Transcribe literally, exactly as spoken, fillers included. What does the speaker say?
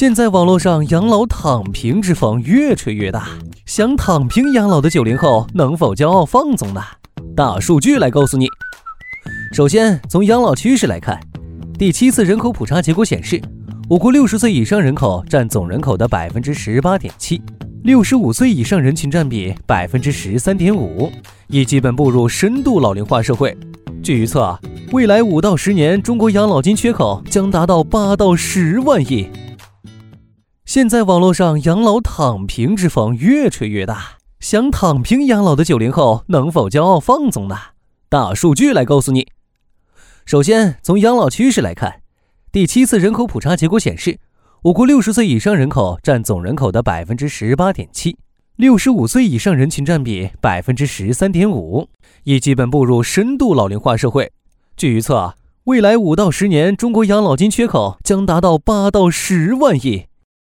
现在网络上养老躺平之风越吹越大，想躺平养老的九零后能否骄傲放纵呢？大数据来告诉你。首先，从养老趋势来看，第七次人口普查结果显示，我国六十岁以上人口占总人口的 百分之十八点七， 六十五岁以上人群占比 百分之十三点五， 已基本步入深度老龄化社会。据预测，未来五到十年，中国养老金缺口将达到八到十万亿。现在网络上养老躺平之风越吹越大，想躺平养老的九零后能否骄傲放纵呢？大数据来告诉你。首先，从养老趋势来看，第七次人口普查结果显示，我国六十岁以上人口占总人口的 百分之十八点七， 六十五岁以上人群占比 百分之十三点五， 已基本步入深度老龄化社会。据预测，未来五到十年，中国养老金缺口将达到八到十万亿。